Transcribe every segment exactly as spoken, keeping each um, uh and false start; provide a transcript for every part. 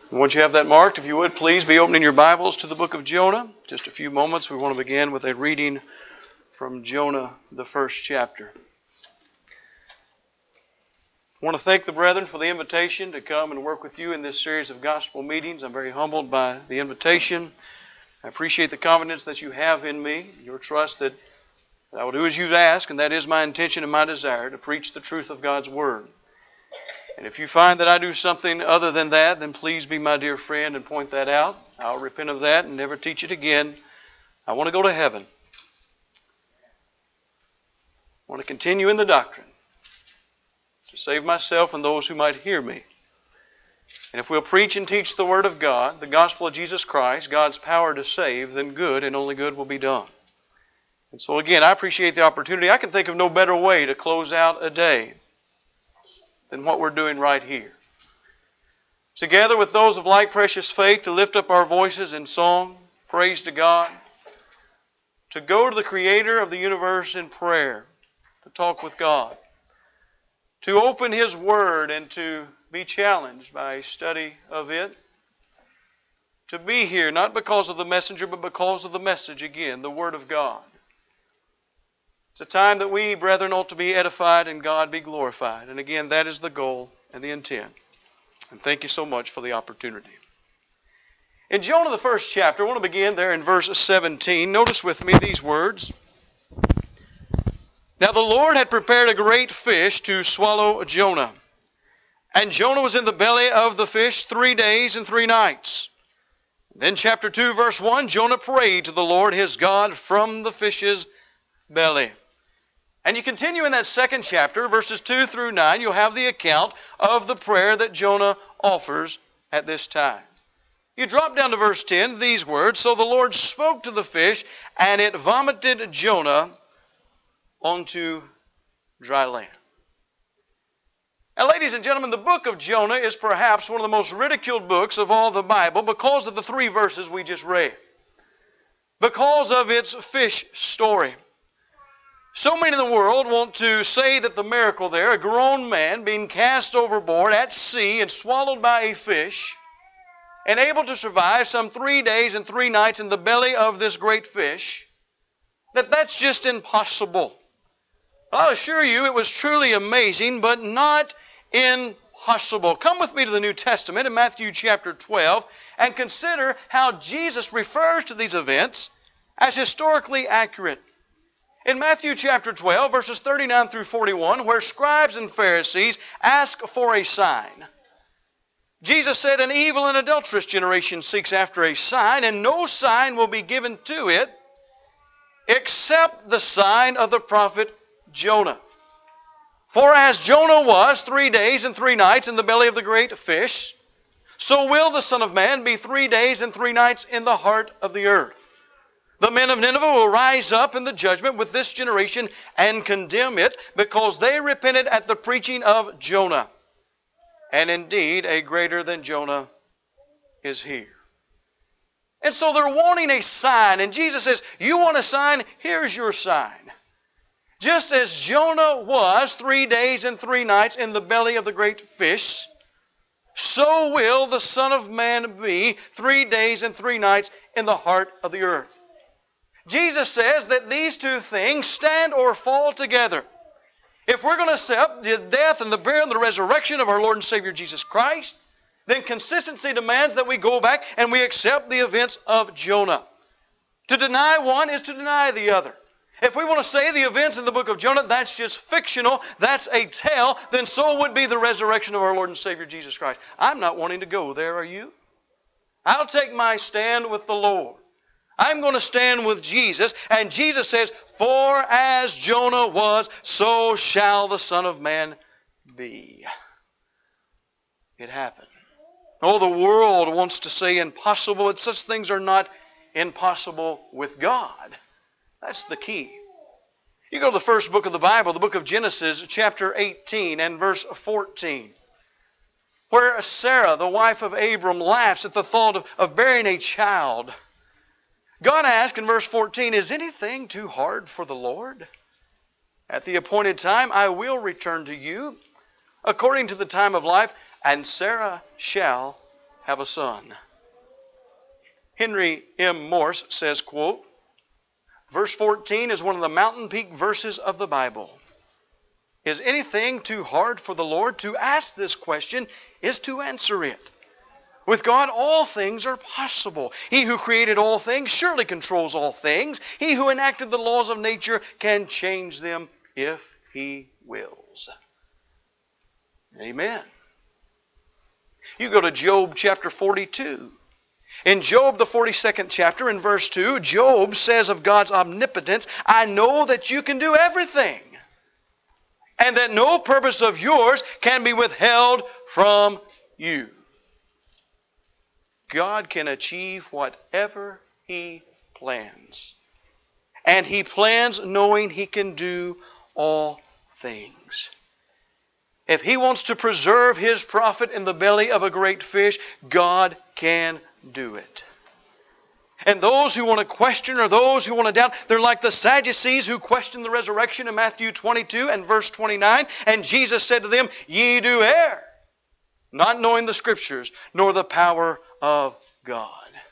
Once you have that marked, if you would, please be opening your Bibles to the book of Jonah. Just a few moments, we want to begin with a reading from Jonah, the first chapter. I want to thank the brethren for the invitation to come and work with you in this series of gospel meetings. I'm very humbled by the invitation. I appreciate the confidence that you have in me, your trust that I will do as you've asked, and that is my intention and my desire, to preach the truth of God's Word. And if you find that I do something other than that, then please be my dear friend and point that out. I'll repent of that and never teach it again. I want to go to heaven. I want to continue in the doctrine to save myself and those who might hear me. And if we'll preach and teach the Word of God, the gospel of Jesus Christ, God's power to save, then good and only good will be done. And so again, I appreciate the opportunity. I can think of no better way to close out a day than what we're doing right here. Together with those of like precious faith, to lift up our voices in song, praise to God, to go to the Creator of the universe in prayer, to talk with God, to open His Word and to be challenged by a study of it, to be here not because of the messenger, but because of the message again, the Word of God. It's a time that we, brethren, ought to be edified and God be glorified. And again, that is the goal and the intent. And thank you so much for the opportunity. In Jonah, the first chapter, I want to begin there in verse seventeen. Notice with me these words. Now the Lord had prepared a great fish to swallow Jonah. And Jonah was in the belly of the fish three days and three nights. Then chapter two, verse one, Jonah prayed to the Lord his God from the fish's belly. And you continue in that second chapter, verses two through nine, you'll have the account of the prayer that Jonah offers at this time. You drop down to verse ten, these words, So the Lord spoke to the fish, and it vomited Jonah onto dry land. Now, ladies and gentlemen, the book of Jonah is perhaps one of the most ridiculed books of all the Bible because of the three verses we just read. Because of its fish story. So many in the world want to say that the miracle there, a grown man being cast overboard at sea and swallowed by a fish, and able to survive some three days and three nights in the belly of this great fish, that that's just impossible. I'll assure you it was truly amazing, but not impossible. Come with me to the New Testament in Matthew chapter twelve and consider how Jesus refers to these events as historically accurate. In Matthew chapter twelve, verses thirty-nine through forty-one, where scribes and Pharisees ask for a sign, Jesus said, An evil and adulterous generation seeks after a sign, and no sign will be given to it except the sign of the prophet Jonah. For as Jonah was three days and three nights in the belly of the great fish, so will the Son of Man be three days and three nights in the heart of the earth. The men of Nineveh will rise up in the judgment with this generation and condemn it, because they repented at the preaching of Jonah. And indeed, a greater than Jonah is here. And so they're wanting a sign. And Jesus says, you want a sign? Here's your sign. Just as Jonah was three days and three nights in the belly of the great fish, so will the Son of Man be three days and three nights in the heart of the earth. Jesus says that these two things stand or fall together. If we're going to accept the death and the burial and the resurrection of our Lord and Savior Jesus Christ, then consistency demands that we go back and we accept the events of Jonah. To deny one is to deny the other. If we want to say the events in the book of Jonah, that's just fictional, that's a tale, then so would be the resurrection of our Lord and Savior Jesus Christ. I'm not wanting to go there, are you? I'll take my stand with the Lord. I'm going to stand with Jesus. And Jesus says, For as Jonah was, so shall the Son of Man be. It happened. Oh, the world wants to say impossible, but such things are not impossible with God. That's the key. You go to the first book of the Bible, the book of Genesis, chapter eighteen and verse fourteen. Where Sarah, the wife of Abram, laughs at the thought of, of bearing a child. God asked in verse fourteen, Is anything too hard for the Lord? At the appointed time I will return to you, according to the time of life, and Sarah shall have a son. Henry M. Morse says, quote, verse fourteen is one of the mountain peak verses of the Bible. Is anything too hard for the Lord? To ask this question is to answer it. With God, all things are possible. He who created all things surely controls all things. He who enacted the laws of nature can change them if He wills. Amen. You go to Job chapter forty-two. In Job, the forty-second chapter, in verse two, Job says of God's omnipotence, I know that you can do everything, and that no purpose of yours can be withheld from you. God can achieve whatever He plans. And He plans knowing He can do all things. If He wants to preserve His prophet in the belly of a great fish, God can do it. And those who want to question or those who want to doubt, they're like the Sadducees who questioned the resurrection in Matthew twenty-two and verse twenty-nine. And Jesus said to them, ye do err, not knowing the Scriptures, nor the power of God.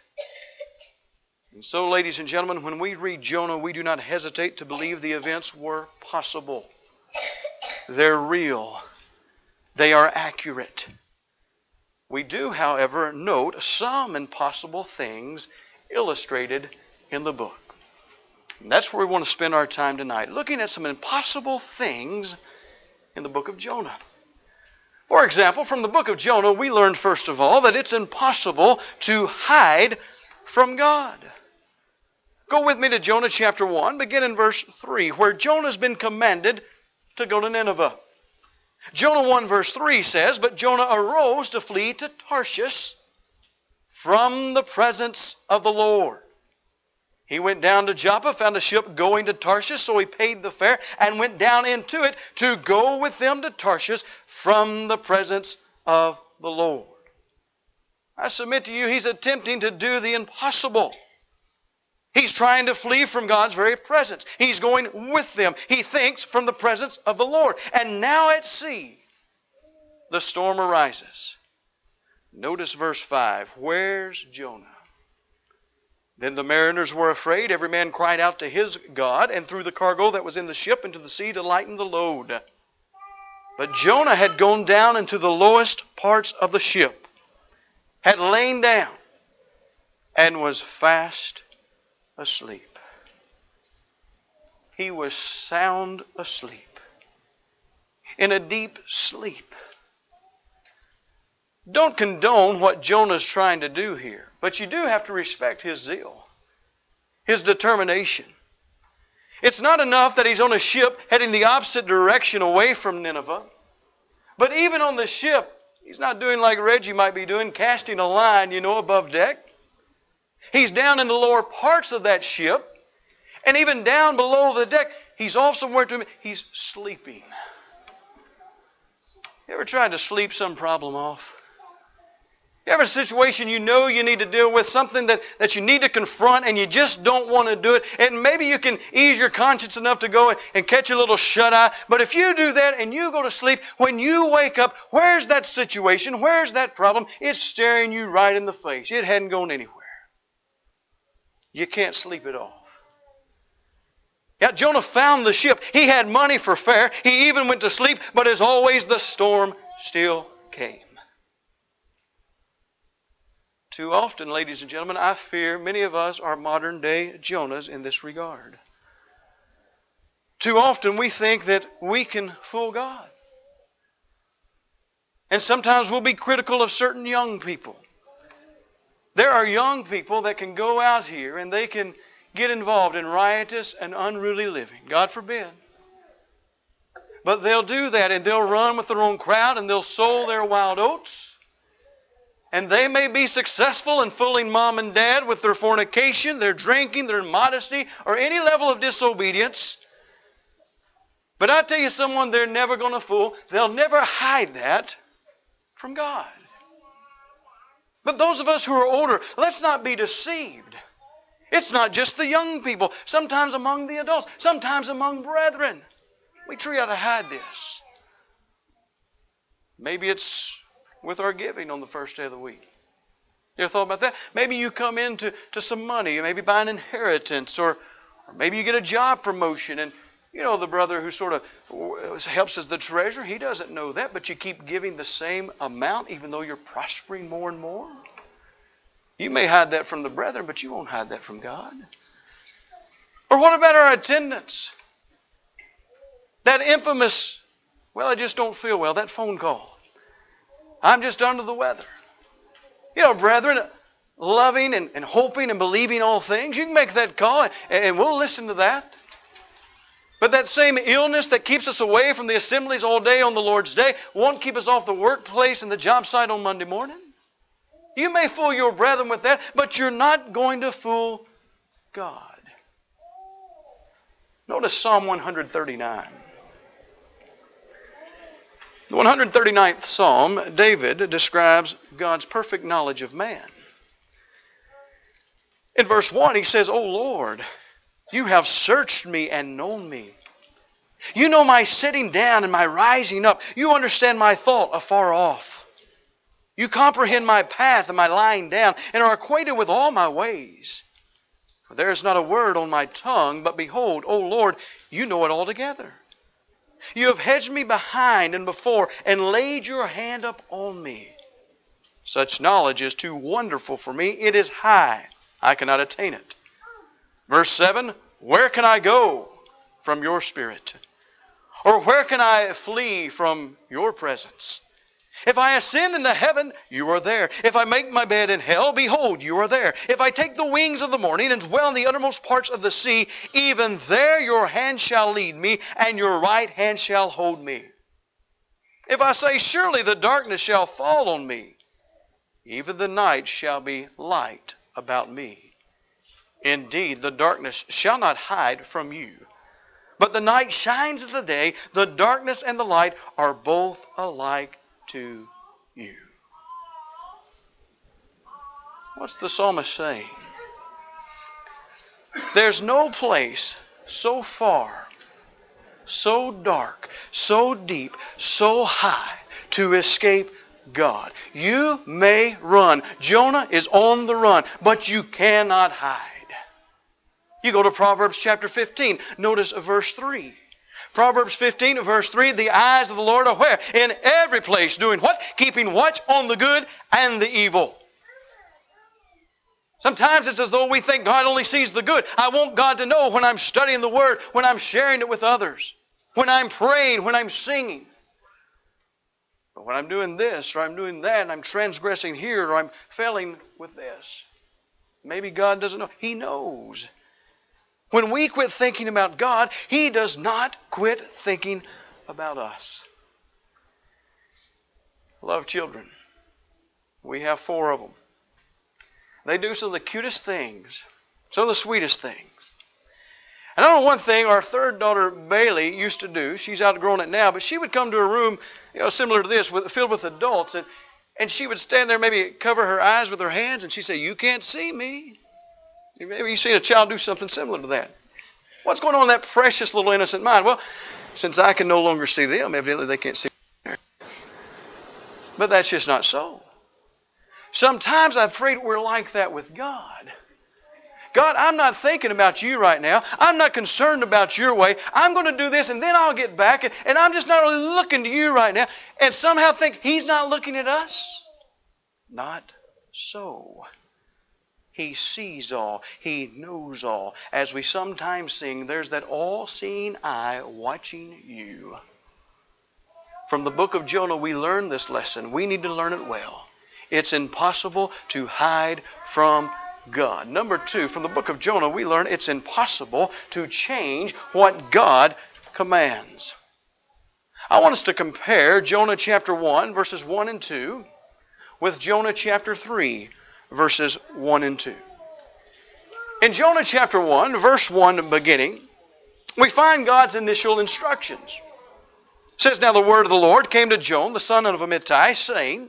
And so, ladies and gentlemen, when we read Jonah, we do not hesitate to believe the events were possible. They're real. They are accurate. We do, however, note some impossible things illustrated in the book. And that's where we want to spend our time tonight, looking at some impossible things in the book of Jonah. For example, from the book of Jonah, we learned first of all that it's impossible to hide from God. Go with me to Jonah chapter one, begin in verse three, where Jonah's been commanded to go to Nineveh. Jonah one verse three says, but Jonah arose to flee to Tarshish from the presence of the Lord. He went down to Joppa, found a ship going to Tarshish, so he paid the fare and went down into it to go with them to Tarshish from the presence of the Lord. I submit to you, he's attempting to do the impossible. He's trying to flee from God's very presence. He's going with them. He thinks from the presence of the Lord. And now at sea, the storm arises. Notice verse five. Where's Jonah? Then the mariners were afraid. Every man cried out to his God and threw the cargo that was in the ship into the sea to lighten the load. But Jonah had gone down into the lowest parts of the ship, had lain down, and was fast asleep. He was sound asleep, in a deep sleep. Don't condone what Jonah's trying to do here, but you do have to respect his zeal, his determination. It's not enough that he's on a ship heading the opposite direction away from Nineveh, but even on the ship, he's not doing like Reggie might be doing, casting a line, you know, above deck. He's down in the lower parts of that ship, and even down below the deck, he's off somewhere to him. He's sleeping. You ever tried to sleep some problem off? You ever a situation you know you need to deal with, something that, that you need to confront and you just don't want to do it, and maybe you can ease your conscience enough to go and, and catch a little shut-eye, but if you do that and you go to sleep, when you wake up, where's that situation? Where's that problem? It's staring you right in the face. It hadn't gone anywhere. You can't sleep it off. Yeah, Jonah found the ship. He had money for fare. He even went to sleep, but as always, the storm still came. Too often, ladies and gentlemen, I fear many of us are modern-day Jonahs in this regard. Too often we think that we can fool God. And sometimes we'll be critical of certain young people. There are young people that can go out here and they can get involved in riotous and unruly living. God forbid. But they'll do that and they'll run with their own crowd and they'll sow their wild oats. And they may be successful in fooling mom and dad with their fornication, their drinking, their immodesty, or any level of disobedience. But I tell you someone they're never going to fool. They'll never hide that from God. But those of us who are older, let's not be deceived. It's not just the young people. Sometimes among the adults. Sometimes among brethren. We try to hide this. Maybe it's with our giving on the first day of the week. You ever thought about that? Maybe you come into to some money, maybe buy an inheritance, or, or maybe you get a job promotion, and you know the brother who sort of helps as the treasurer, he doesn't know that, but you keep giving the same amount even though you're prospering more and more. You may hide that from the brethren, but you won't hide that from God. Or what about our attendance? That infamous, well, I just don't feel well, that phone call. I'm just under the weather. You know, brethren, loving and, and hoping and believing all things, you can make that call and, and we'll listen to that. But that same illness that keeps us away from the assemblies all day on the Lord's Day won't keep us off the workplace and the job site on Monday morning. You may fool your brethren with that, but you're not going to fool God. Notice Psalm one thirty-nine. The one hundred thirty-ninth Psalm, David describes God's perfect knowledge of man. In verse one, he says, O Lord, you have searched me and known me. You know my sitting down and my rising up. You understand my thought afar off. You comprehend my path and my lying down, and are acquainted with all my ways. For there is not a word on my tongue, but behold, O Lord, you know it altogether. You have hedged me behind and before, and laid your hand up on me. Such knowledge is too wonderful for me. It is high. I cannot attain it. Verse seven, where can I go from your spirit? Or where can I flee from your presence? If I ascend into heaven, you are there. If I make my bed in hell, behold, you are there. If I take the wings of the morning and dwell in the uttermost parts of the sea, even there your hand shall lead me, and your right hand shall hold me. If I say, surely the darkness shall fall on me, even the night shall be light about me. Indeed, the darkness shall not hide from you. But the night shines as the day, the darkness and the light are both alike to you. What's the psalmist saying? There's no place so far, so dark, so deep, so high to escape God. You may run. Jonah is on the run, but you cannot hide. You go to Proverbs chapter fifteen. Notice verse three. Proverbs fifteen, verse three, the eyes of the Lord are where? In every place. Doing what? Keeping watch on the good and the evil. Sometimes it's as though we think God only sees the good. I want God to know when I'm studying the Word, when I'm sharing it with others, when I'm praying, when I'm singing. But when I'm doing this or I'm doing that and I'm transgressing here or I'm failing with this, maybe God doesn't know. He knows. When we quit thinking about God, He does not quit thinking about us. Love children. We have four of them. They do some of the cutest things, some of the sweetest things. And I know one thing our third daughter, Bailey, used to do. She's outgrown it now, but she would come to a room, you know, similar to this, with, filled with adults, and, and she would stand there, maybe cover her eyes with her hands, and she'd say, you can't see me. Maybe you've seen a child do something similar to that. What's going on in that precious little innocent mind? Well, since I can no longer see them, evidently they can't see me. But that's just not so. Sometimes I'm afraid we're like that with God. God, I'm not thinking about you right now. I'm not concerned about your way. I'm going to do this and then I'll get back. And, and I'm just not really looking to you right now. And somehow think He's not looking at us. Not so. He sees all. He knows all. As we sometimes sing, there's that all-seeing eye watching you. From the book of Jonah, we learn this lesson. We need to learn it well. It's impossible to hide from God. Number two, from the book of Jonah, we learn it's impossible to change what God commands. I want us to compare Jonah chapter one, verses one and two, with Jonah chapter three, verses one and two. In Jonah chapter one, verse one beginning, we find God's initial instructions. It says, now the word of the Lord came to Jonah, the son of Amittai, saying,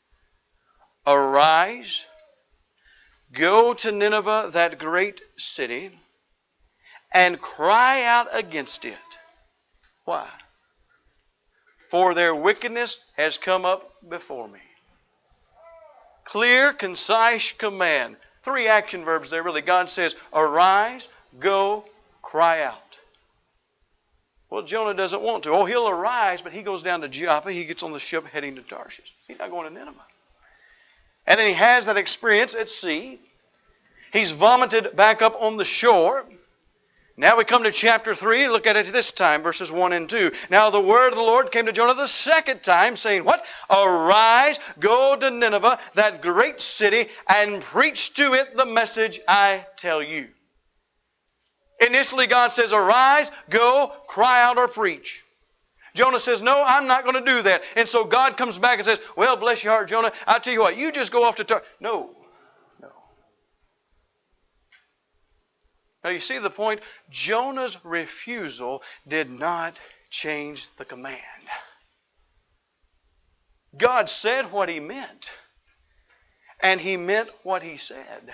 arise, go to Nineveh, that great city, and cry out against it. Why? For their wickedness has come up before me. Clear, concise command. Three action verbs there really. God says, arise, go, cry out. Well, Jonah doesn't want to. Oh, he'll arise, but he goes down to Joppa. He gets on the ship heading to Tarshish. He's not going to Nineveh. And then he has that experience at sea. He's vomited back up on the shore. Now we come to chapter three. Look at it this time, verses one and two. Now the word of the Lord came to Jonah the second time, saying, what? Arise, go to Nineveh, that great city, and preach to it the message I tell you. Initially, God says, arise, go, cry out, or preach. Jonah says, no, I'm not going to do that. And so God comes back and says, well, bless your heart, Jonah. I'll tell you what, you just go off to Tarshish. No. No. Now, you see the point? Jonah's refusal did not change the command. God said what He meant. And He meant what He said.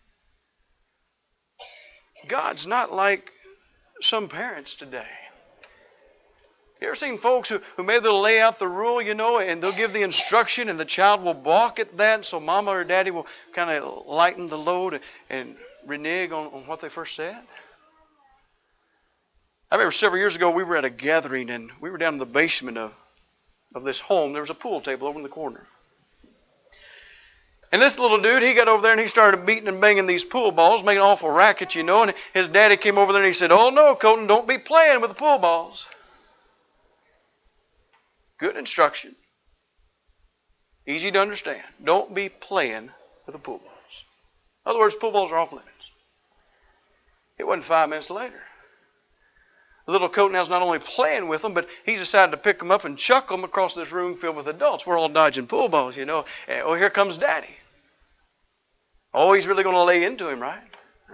God's not like some parents today. You ever seen folks who, who maybe they'll lay out the rule, you know, and they'll give the instruction and the child will balk at that, so mama or daddy will kind of lighten the load and, and renege on, on what they first said? I remember several years ago we were at a gathering and we were down in the basement of, of this home. There was a pool table over in the corner. And this little dude, he got over there and he started beating and banging these pool balls, making an awful racket, you know. And his daddy came over there and he said, oh no, Colton, don't be playing with the pool balls. Good instruction. Easy to understand. Don't be playing with the pool balls. In other words, pool balls are off limits. It wasn't five minutes later. The little Colton now's not only playing with them, but he's decided to pick them up and chuck them across this room filled with adults. We're all dodging pool balls, you know. And, oh, here comes Daddy. Oh, he's really going to lay into him, right?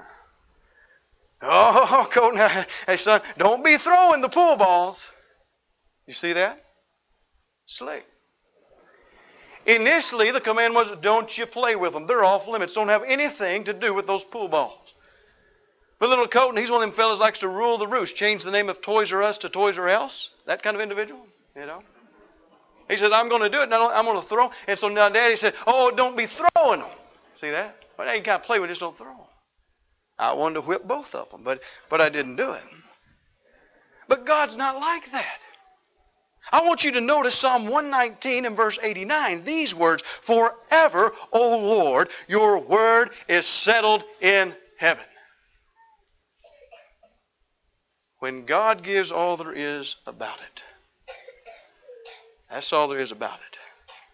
Oh, Colton, hey, son, don't be throwing the pool balls. You see that? Slick. Initially, the command was, don't you play with them. They're off limits. Don't have anything to do with those pool balls. But little Colton, he's one of them fellas who likes to rule the roost. Change the name of Toys R Us to Toys R Else. That kind of individual, you know. He said, I'm going to do it. And I'm going to throw. And so now Daddy said, oh, don't be throwing them. See that? Well, now you can't play with it, just don't throw them. I wanted to whip both of them, but, but I didn't do it. But God's not like that. I want you to notice Psalm one nineteen and verse eighty-nine. These words, forever, O Lord, your word is settled in heaven. When God gives all there is about it. That's all there is about it.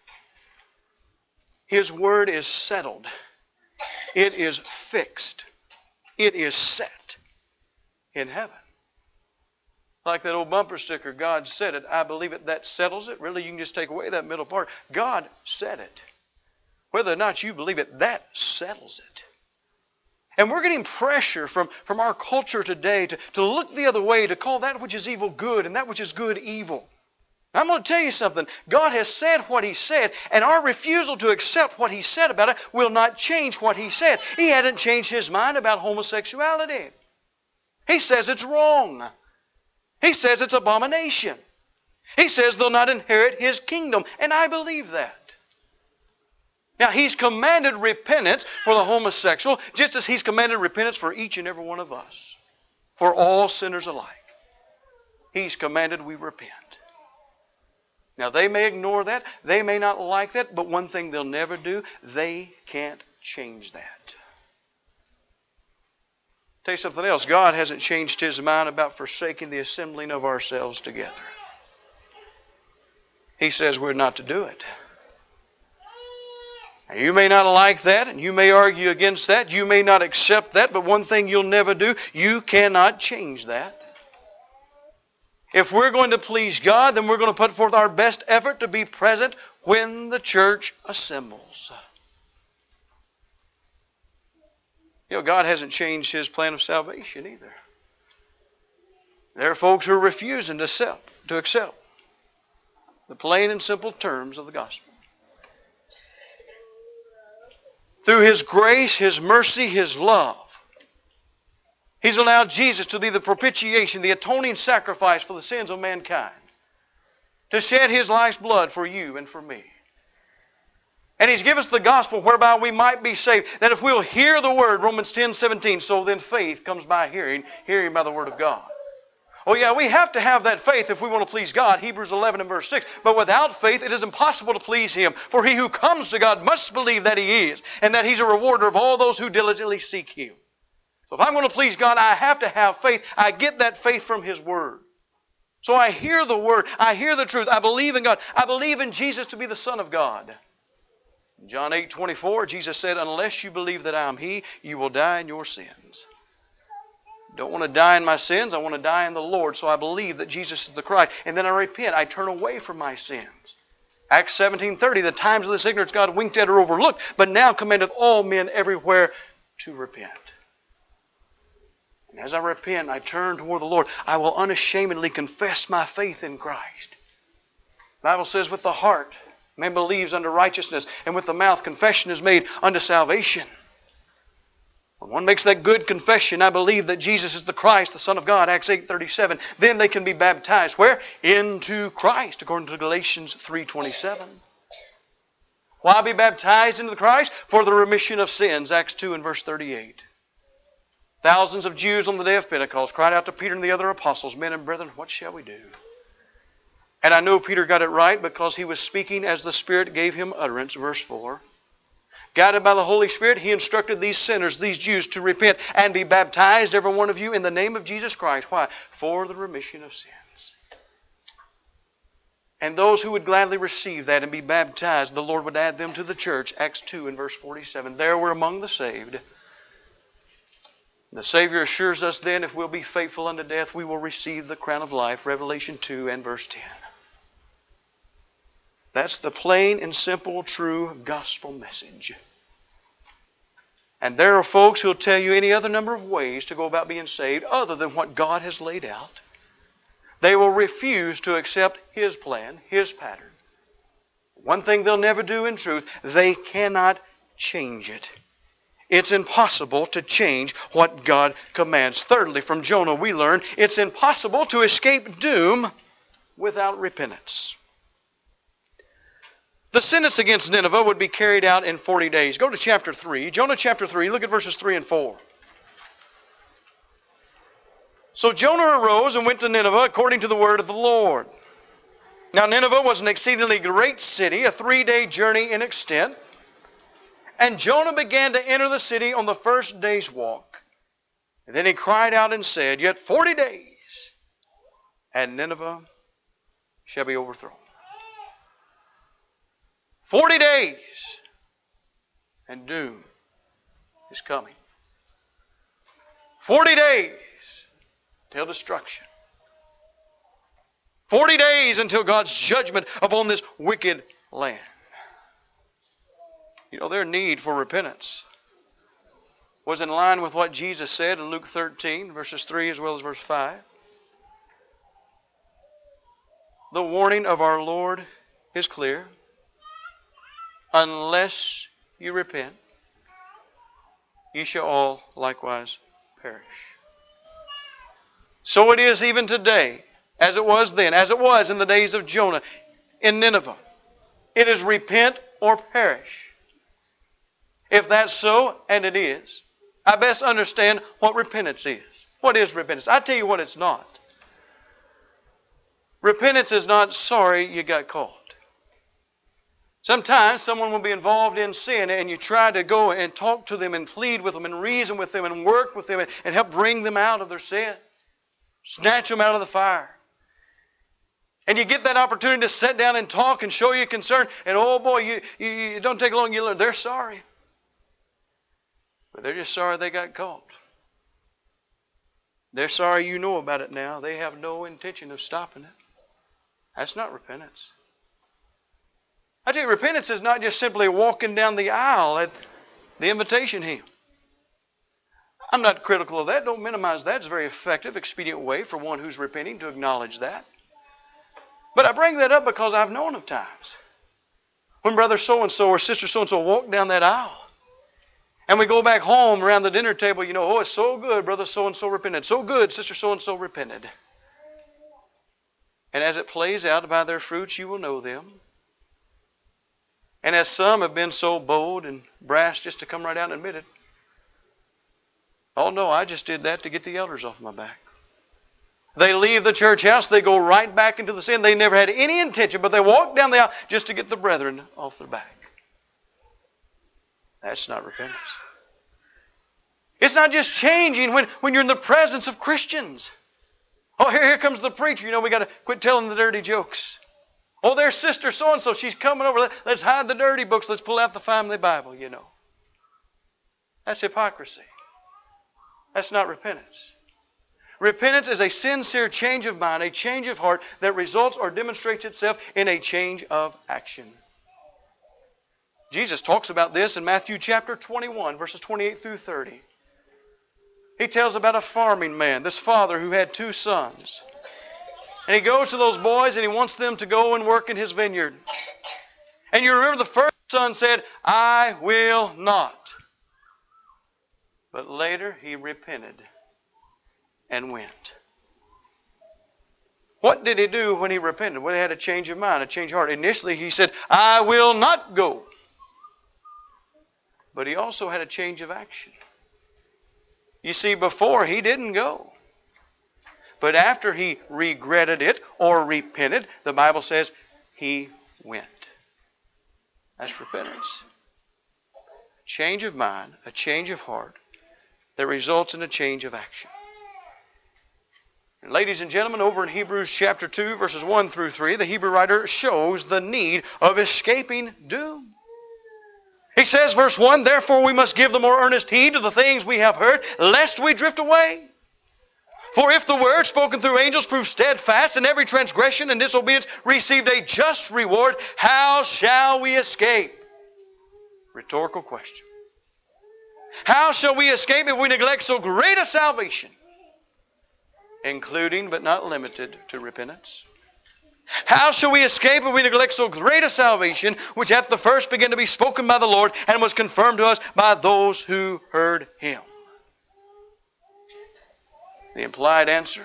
His word is settled. It is fixed. It is set in heaven. Like that old bumper sticker, God said it, I believe it, that settles it. Really, you can just take away that middle part. God said it. Whether or not you believe it, that settles it. And we're getting pressure from, from our culture today to, to look the other way, to call that which is evil good and that which is good evil. Now, I'm going to tell you something. God has said what He said, and our refusal to accept what He said about it will not change what He said. He hasn't changed His mind about homosexuality. He says it's wrong. He says it's abomination. He says they'll not inherit His kingdom, and I believe that. Now, He's commanded repentance for the homosexual, just as He's commanded repentance for each and every one of us, for all sinners alike. He's commanded we repent. Now, they may ignore that. They may not like that, but one thing they'll never do, they can't change that. Tell you something else. God hasn't changed His mind about forsaking the assembling of ourselves together. He says we're not to do it. Now, you may not like that, and you may argue against that. You may not accept that, but one thing you'll never do, you cannot change that. If we're going to please God, then we're going to put forth our best effort to be present when the church assembles. You know, God hasn't changed His plan of salvation either. There are folks who are refusing to accept, to accept the plain and simple terms of the gospel. Through His grace, His mercy, His love, He's allowed Jesus to be the propitiation, the atoning sacrifice for the sins of mankind, to shed His life's blood for you and for me. And He's given us the gospel whereby we might be saved. That if we'll hear the word, Romans ten seventeen, so then faith comes by hearing, hearing by the word of God. Oh yeah, we have to have that faith if we want to please God, Hebrews eleven and verse six. But without faith it is impossible to please Him. For he who comes to God must believe that He is, and that He's a rewarder of all those who diligently seek Him. So if I'm going to please God, I have to have faith. I get that faith from His Word. So I hear the Word. I hear the truth. I believe in God. I believe in Jesus to be the Son of God. In John eight twenty-four, Jesus said, unless you believe that I am He, you will die in your sins. Don't want to die in my sins. I want to die in the Lord. So I believe that Jesus is the Christ. And then I repent. I turn away from my sins. Acts seventeen thirty, the times of this ignorance God winked at or overlooked, but now commandeth all men everywhere to repent. And as I repent, I turn toward the Lord. I will unashamedly confess my faith in Christ. The Bible says with the heart man believes unto righteousness, and with the mouth confession is made unto salvation. When one makes that good confession, I believe that Jesus is the Christ, the Son of God, Acts eight thirty-seven, then they can be baptized. Where? Into Christ, according to Galatians three twenty-seven. Why be baptized into the Christ? For the remission of sins, Acts two and verse thirty-eight. Thousands of Jews on the day of Pentecost cried out to Peter and the other apostles, men and brethren, what shall we do? And I know Peter got it right because he was speaking as the Spirit gave him utterance, verse four. Guided by the Holy Spirit, he instructed these sinners, these Jews, to repent and be baptized, every one of you, in the name of Jesus Christ. Why? For the remission of sins. And those who would gladly receive that and be baptized, the Lord would add them to the church, Acts two and verse forty-seven. There we're among the saved. The Savior assures us then, if we'll be faithful unto death, we will receive the crown of life, Revelation two and verse ten. That's the plain and simple, true gospel message. And there are folks who will tell you any other number of ways to go about being saved other than what God has laid out. They will refuse to accept His plan, His pattern. One thing they'll never do in truth, they cannot change it. It's impossible to change what God commands. Thirdly, from Jonah we learn it's impossible to escape doom without repentance. The sentence against Nineveh would be carried out in forty days. Go to chapter three. Jonah chapter three, look at verses three and four. So Jonah arose and went to Nineveh according to the word of the Lord. Now Nineveh was an exceedingly great city, a three-day journey in extent. And Jonah began to enter the city on the first day's walk. And then he cried out and said, yet forty days, and Nineveh shall be overthrown. Forty days, and doom is coming. Forty days till destruction. Forty days until God's judgment upon this wicked land. You know, their need for repentance was in line with what Jesus said in Luke thirteen, verses three as well as verse five. The warning of our Lord is clear. Unless you repent, ye shall all likewise perish. So it is even today, as it was then, as it was in the days of Jonah in Nineveh. It is repent or perish. If that's so, and it is, I best understand what repentance is. What is repentance? I tell you what it's not. Repentance is not sorry you got caught. Sometimes someone will be involved in sin and you try to go and talk to them and plead with them and reason with them and work with them and help bring them out of their sin. Snatch them out of the fire. And you get that opportunity to sit down and talk and show your concern. And oh boy, you, you, you don't take long, you learn they're sorry. But they're just sorry they got caught. They're sorry you know about it now. They have no intention of stopping it. That's not repentance. I tell you, repentance is not just simply walking down the aisle at the invitation hymn. I'm not critical of that. Don't minimize that. It's a very effective, expedient way for one who's repenting to acknowledge that. But I bring that up because I've known of times when brother so-and-so or sister so-and-so walk down that aisle. And we go back home around the dinner table, you know, oh, it's so good, brother so-and-so repented. So good, sister so-and-so repented. And as it plays out by their fruits, you will know them. And as some have been so bold and brash just to come right out and admit it, oh no, I just did that to get the elders off my back. They leave the church house, they go right back into the sin. They never had any intention, but they walk down the aisle just to get the brethren off their back. That's not repentance. It's not just changing when, when you're in the presence of Christians. Oh, here, here comes the preacher. You know, we got to quit telling the dirty jokes. Oh, there's Sister so-and-so. She's coming over. Let, let's hide the dirty books. Let's pull out the family Bible, you know. That's hypocrisy. That's not repentance. Repentance is a sincere change of mind, a change of heart that results or demonstrates itself in a change of action. Jesus talks about this in Matthew chapter twenty-one, verses twenty-eight through thirty. He tells about a farming man, this father who had two sons. And he goes to those boys and he wants them to go and work in his vineyard. And you remember the first son said, I will not. But later he repented and went. What did he do when he repented? Well, he had a change of mind, a change of heart. Initially he said, I will not go. But he also had a change of action. You see, before he didn't go. But after he regretted it or repented, the Bible says he went. That's repentance. A change of mind, a change of heart that results in a change of action. And ladies and gentlemen, over in Hebrews chapter two, verses one through three, the Hebrew writer shows the need of escaping doom. He says, verse one, therefore we must give the more earnest heed to the things we have heard, lest we drift away. For if the word spoken through angels proved steadfast, and every transgression and disobedience received a just reward, how shall we escape? Rhetorical question. How shall we escape if we neglect so great a salvation, including but not limited to repentance? How shall we escape if we neglect so great a salvation, which at the first began to be spoken by the Lord and was confirmed to us by those who heard Him? The implied answer,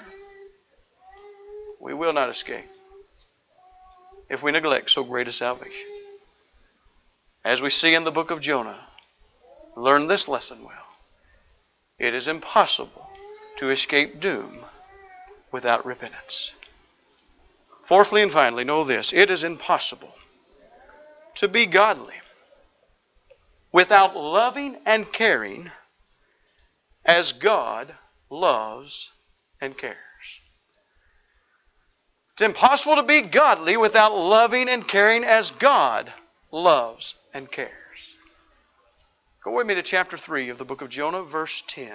we will not escape if we neglect so great a salvation. As we see in the book of Jonah, learn this lesson well. It is impossible to escape doom without repentance. Fourthly and finally, know this. It is impossible to be godly without loving and caring as God loves and cares. It's impossible to be godly without loving and caring as God loves and cares. Go with me to chapter three of the book of Jonah, verse ten.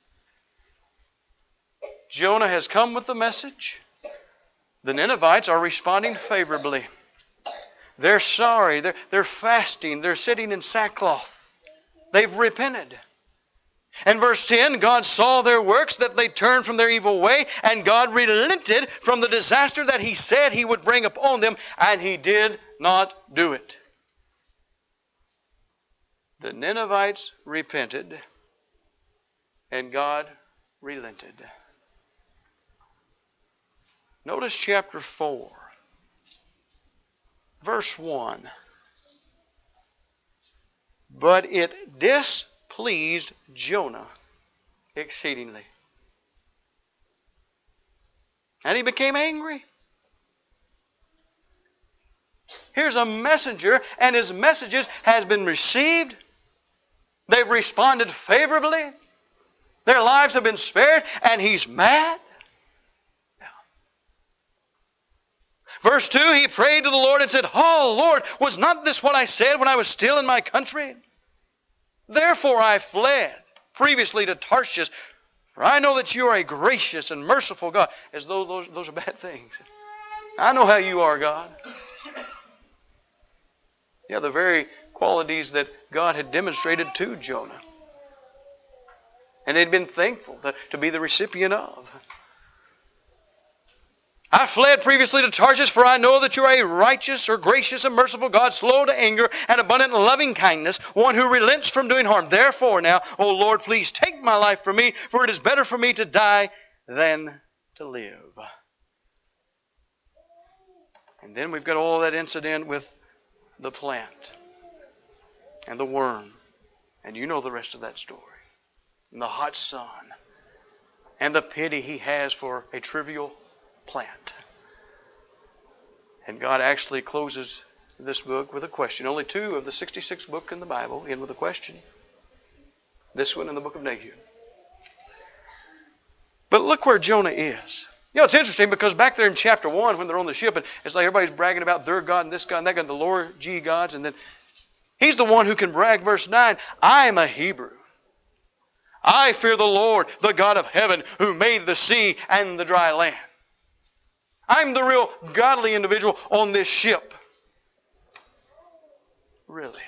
Jonah has come with the message. The Ninevites are responding favorably. They're sorry. They're, they're fasting. They're sitting in sackcloth. They've repented. And verse ten, God saw their works, that they turned from their evil way, and God relented from the disaster that He said He would bring upon them, and He did not do it. The Ninevites repented, and God relented. Notice chapter four, verse one. But it displeased Jonah exceedingly, and he became angry. Here's a messenger, and his messages has been received. They've responded favorably. Their lives have been spared, and he's mad. Verse two, he prayed to the Lord and said, Oh, Lord, was not this what I said when I was still in my country? Therefore I fled previously to Tarshish, for I know that you are a gracious and merciful God. As though those, those are bad things. I know how you are, God. Yeah, the very qualities that God had demonstrated to Jonah. And he'd been thankful to, to be the recipient of. I fled previously to Tarshish, for I know that you are a righteous or gracious and merciful God, slow to anger and abundant in loving kindness, one who relents from doing harm. Therefore now, O Lord, please take my life from me, for it is better for me to die than to live. And then we've got all that incident with the plant. and the worm. And you know the rest of that story. And the hot sun. And the pity he has for a trivial plant. And God actually closes this book with a question. Only two of the sixty-six books in the Bible end with a question. This one and the book of Nahum. But look where Jonah is. You know, it's interesting because back there in chapter one, when they're on the ship, and it's like everybody's bragging about their God and this God and that God, the Lord G gods, and then he's the one who can brag. Verse nine, I am a Hebrew. I fear the Lord, the God of heaven, who made the sea and the dry land. I'm the real godly individual on this ship. Really.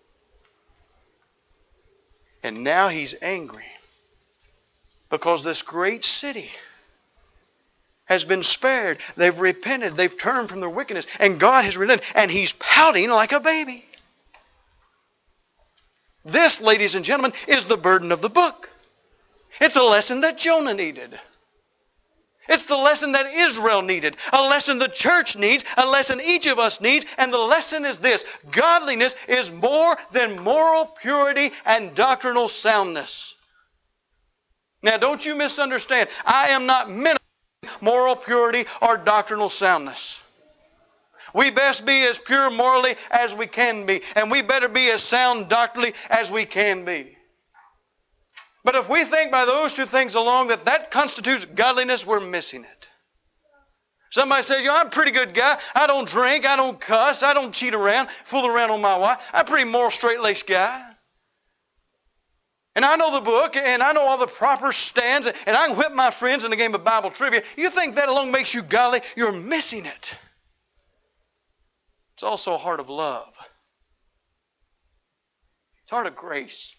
And now he's angry because this great city has been spared. They've repented. They've turned from their wickedness. And God has relented. And he's pouting like a baby. This, ladies and gentlemen, is the burden of the book. It's a lesson that Jonah needed. It's the lesson that Israel needed. A lesson the church needs. A lesson each of us needs. And the lesson is this. Godliness is more than moral purity and doctrinal soundness. Now, don't you misunderstand. I am not minimizing moral purity or doctrinal soundness. We best be as pure morally as we can be. And we better be as sound doctrinally as we can be. But if we think by those two things alone that that constitutes godliness, we're missing it. Somebody says, you know, I'm a pretty good guy. I don't drink. I don't cuss. I don't cheat around, fool around on my wife. I'm a pretty moral, straight-laced guy. And I know the book, and I know all the proper stands, and I can whip my friends in a game of Bible trivia. You think that alone makes you godly? You're missing it. It's also a heart of love. It's a heart of grace.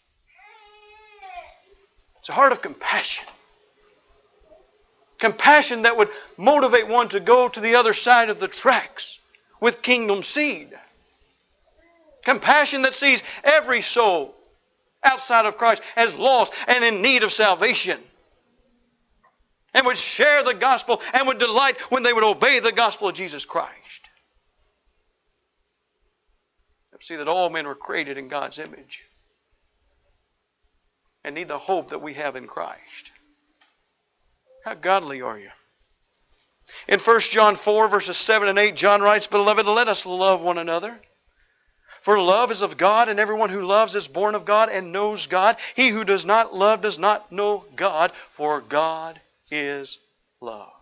It's a heart of compassion. Compassion that would motivate one to go to the other side of the tracks with kingdom seed. Compassion that sees every soul outside of Christ as lost and in need of salvation. And would share the gospel and would delight when they would obey the gospel of Jesus Christ. See that all men were created in God's image. And need the hope that we have in Christ. How godly are you? In First John four, verses seven and eight, John writes, Beloved, let us love one another. For love is of God, and everyone who loves is born of God and knows God. He who does not love does not know God, for God is love.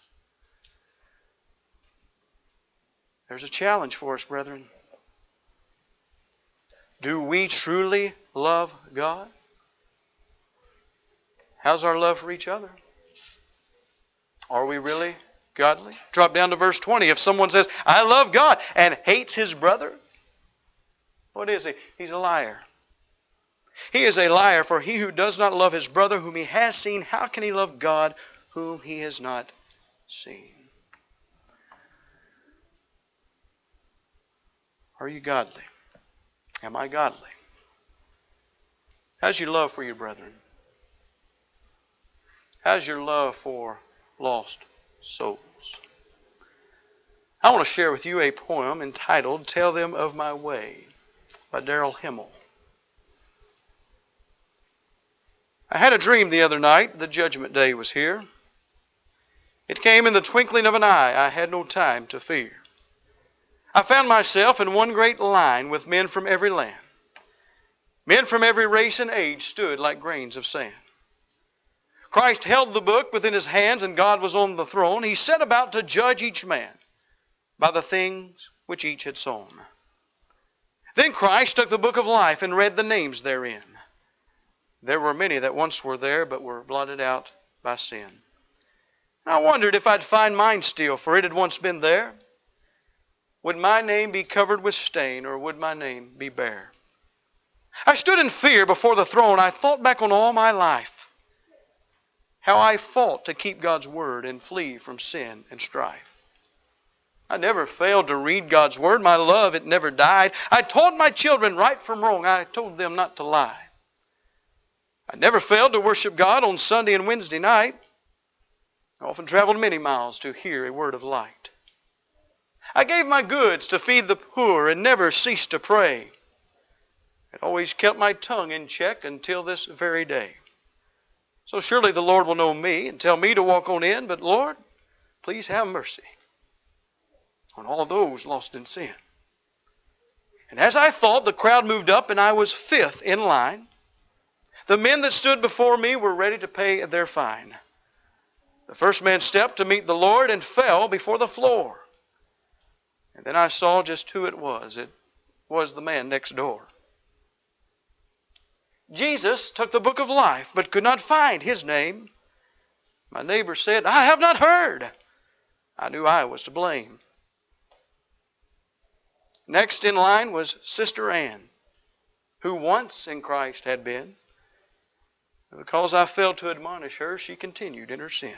There's a challenge for us, brethren. Do we truly love God? How's our love for each other? Are we really godly? Drop down to verse twenty. If someone says, I love God, and hates his brother, what is he? He's a liar. He is a liar, for he who does not love his brother whom he has seen, how can he love God whom he has not seen? Are you godly? Am I godly? How's your love for your brethren? How's your love for lost souls? I want to share with you a poem entitled Tell Them of My Way by Darrell Himmel. I had a dream the other night. The judgment day was here. It came in the twinkling of an eye. I had no time to fear. I found myself in one great line with men from every land. Men from every race and age stood like grains of sand. Christ held the book within his hands, and God was on the throne. He set about to judge each man by the things which each had sown. Then Christ took the book of life and read the names therein. There were many that once were there, but were blotted out by sin. And I wondered if I'd find mine still, for it had once been there. Would my name be covered with stain, or would my name be bare? I stood in fear before the throne. I thought back on all my life, how I fought to keep God's word and flee from sin and strife. I never failed to read God's word. My love, it never died. I taught my children right from wrong. I told them not to lie. I never failed to worship God on Sunday and Wednesday night. I often traveled many miles to hear a word of light. I gave my goods to feed the poor and never ceased to pray. It always kept my tongue in check until this very day. So surely the Lord will know me and tell me to walk on in, but Lord, please have mercy on all those lost in sin. And as I thought, the crowd moved up and I was fifth in line. The men that stood before me were ready to pay their fine. The first man stepped to meet the Lord and fell before the floor. And then I saw just who it was. It was the man next door. Jesus took the book of life, but could not find his name. My neighbor said, I have not heard. I knew I was to blame. Next in line was Sister Ann, who once in Christ had been. And because I failed to admonish her, she continued in her sin.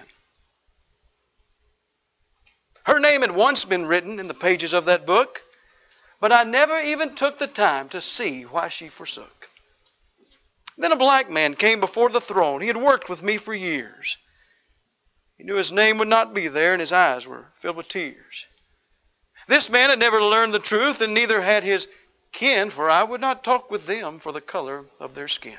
Her name had once been written in the pages of that book, but I never even took the time to see why she forsook. Then a black man came before the throne. He had worked with me for years. He knew his name would not be there, and his eyes were filled with tears. This man had never learned the truth, and neither had his kin, for I would not talk with them for the color of their skin.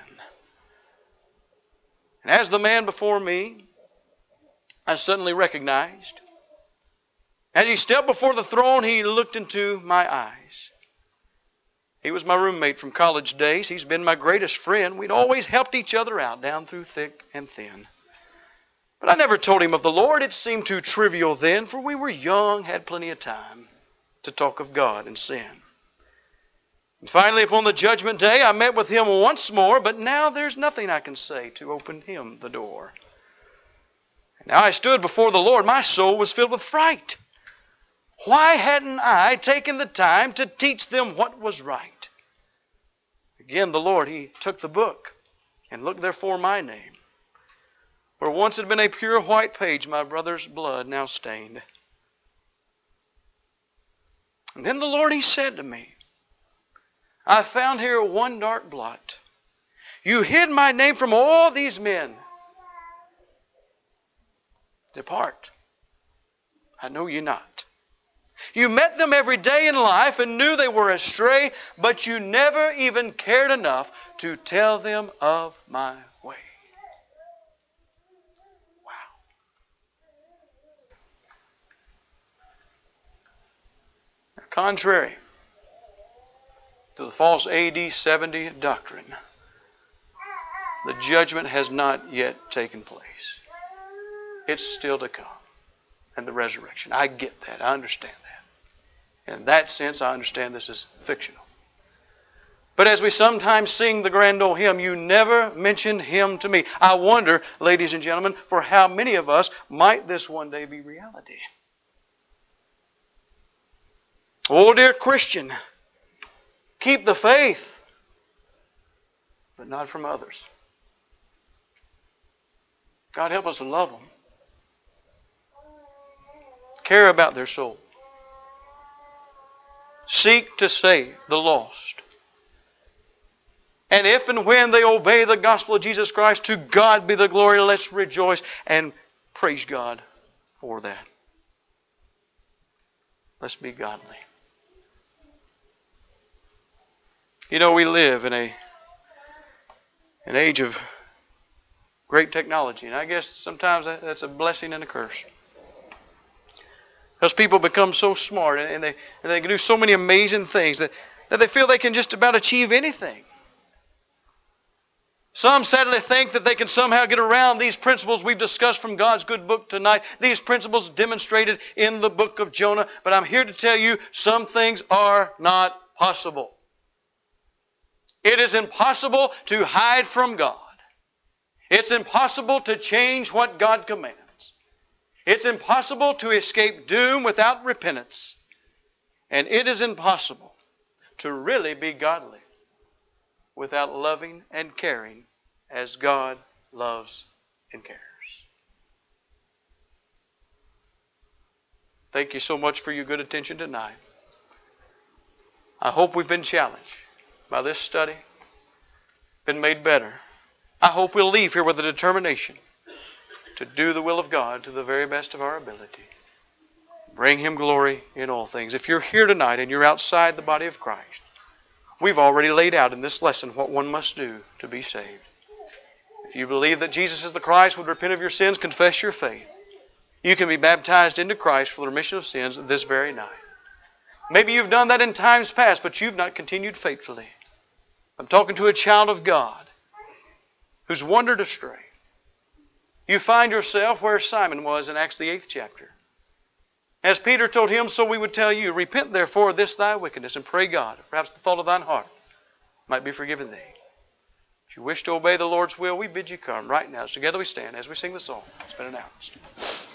And as the man before me, I suddenly recognized. As he stepped before the throne, he looked into my eyes. He was my roommate from college days. He's been my greatest friend. We'd always helped each other out down through thick and thin. But I never told him of the Lord. It seemed too trivial then, for we were young, had plenty of time to talk of God and sin. And finally, upon the judgment day, I met with him once more, but now there's nothing I can say to open him the door. And now I stood before the Lord. My soul was filled with fright. Why hadn't I taken the time to teach them what was right? Again, the Lord, He took the book, and looked therefore my name. Where once had been a pure white page, my brother's blood now stained. And then the Lord, He said to me, I found here one dark blot. You hid my name from all these men. Depart. I know you not. You met them every day in life and knew they were astray, but you never even cared enough to tell them of my way. Wow. Now, contrary to the false A D seventy doctrine, the judgment has not yet taken place. It's still to come. And the resurrection. I get that. I understand that. In that sense, I understand this is fictional. But as we sometimes sing the grand old hymn, you never mentioned Him to me. I wonder, ladies and gentlemen, for how many of us might this one day be reality? Oh, dear Christian, keep the faith, but not from others. God help us to love them. Care about their soul. Seek to save the lost. And if and when they obey the gospel of Jesus Christ, to God be the glory. Let's rejoice and praise God for that. Let's be godly. You know, we live in a an age of great technology, and I guess sometimes that's a blessing and a curse. Because people become so smart and they, and they can do so many amazing things that, that they feel they can just about achieve anything. Some sadly think that they can somehow get around these principles we've discussed from God's good book tonight. These principles demonstrated in the book of Jonah. But I'm here to tell you some things are not possible. It is impossible to hide from God. It's impossible to change what God commands. It's impossible to escape doom without repentance. And it is impossible to really be godly without loving and caring as God loves and cares. Thank you so much for your good attention tonight. I hope we've been challenged by this study, been made better. I hope we'll leave here with a determination to do the will of God to the very best of our ability. Bring Him glory in all things. If you're here tonight and you're outside the body of Christ, We've already laid out in this lesson what one must do to be saved. If you believe that Jesus is the Christ, would repent of your sins, confess your faith, you can be baptized into Christ for the remission of sins this very night. Maybe you've done that in times past, but you've not continued faithfully. I'm talking to a child of God who's wandered astray. You find yourself where Simon was in Acts the eighth chapter. As Peter told him, so we would tell you, repent therefore of this thy wickedness, and pray God, perhaps the thought of thine heart might be forgiven thee. If you wish to obey the Lord's will, we bid you come right now. Together we stand as we sing the song. It's been announced.